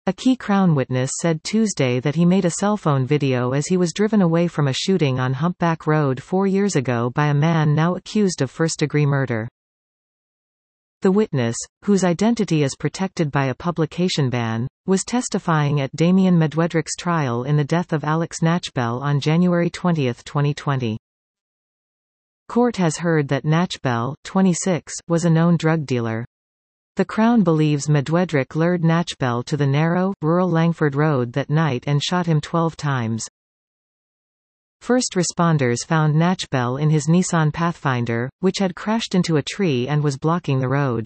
A key Crown witness said Tuesday that he made a cell phone video as he was driven away from a shooting on Humpback Road 4 years ago by a man now accused of first-degree murder. The witness, whose identity is protected by a publication ban, was testifying at Damian Medwedric's trial in the death of Alex Natchbell on January 20, 2020. Court has heard that Natchbell, 26, was a known drug dealer. The Crown believes Medwedric lured Natchbell to the narrow, rural Langford Road that night and shot him 12 times. First responders found Natchbell in his Nissan Pathfinder, which had crashed into a tree and was blocking the road.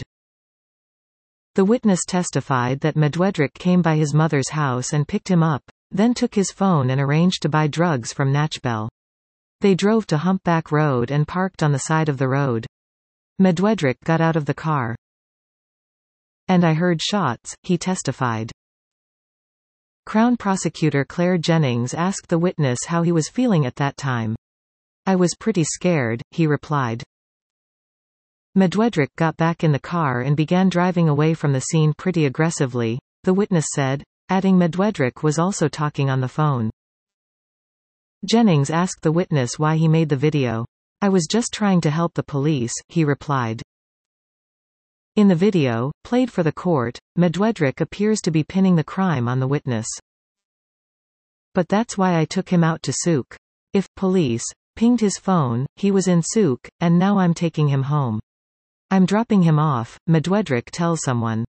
The witness testified that Medwedric came by his mother's house and picked him up, then took his phone and arranged to buy drugs from Natchbell. They drove to Humpback Road and parked on the side of the road. Medwedric got out of the car. "And I heard shots," he testified. Crown Prosecutor Claire Jennings asked the witness how he was feeling at that time. "I was pretty scared," he replied. Medwedric got back in the car and began driving away from the scene pretty aggressively, the witness said, adding Medwedric was also talking on the phone. Jennings asked the witness why he made the video. "I was just trying to help the police," he replied. In the video, played for the court, Medwedric appears to be pinning the crime on the witness. "But that's why I took him out to Souk. If police pinged his phone, he was in Souk, and now I'm taking him home. I'm dropping him off," Medwedric tells someone.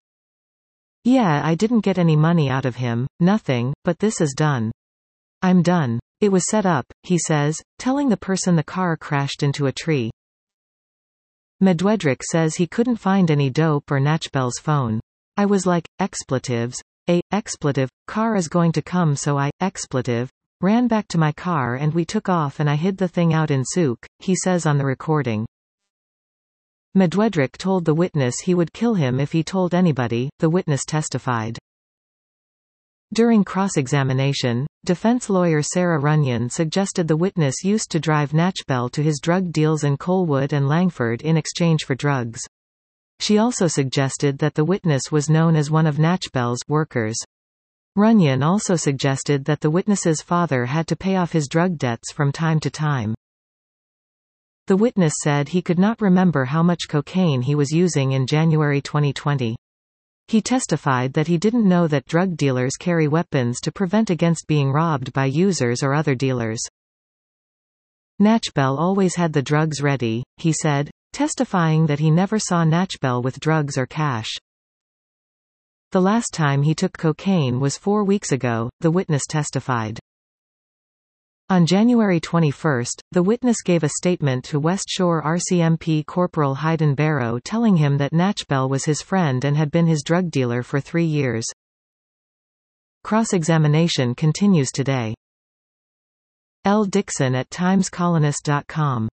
"Yeah, I didn't get any money out of him, nothing, but this is done. I'm done. It was set up," he says, telling the person the car crashed into a tree. Medwedric says he couldn't find any dope or Natchbell's phone. "I was like, expletives. Expletive, car is going to come, so I, expletive, ran back to my car and we took off and I hid the thing out in Souk," he says on the recording. Medwedric told the witness he would kill him if he told anybody, the witness testified. During cross-examination, defense lawyer Sarah Runyon suggested the witness used to drive Natchbell to his drug deals in Colwood and Langford in exchange for drugs. She also suggested that the witness was known as one of Natchbell's workers. Runyon also suggested that the witness's father had to pay off his drug debts from time to time. The witness said he could not remember how much cocaine he was using in January 2020. He testified that he didn't know that drug dealers carry weapons to prevent against being robbed by users or other dealers. Natchbell always had the drugs ready, he said, testifying that he never saw Natchbell with drugs or cash. The last time he took cocaine was 4 weeks ago, the witness testified. On January 21, the witness gave a statement to West Shore RCMP Corporal Hayden Barrow telling him that Natchbell was his friend and had been his drug dealer for 3 years. Cross-examination continues today. L. Dixon at TimesColonist.com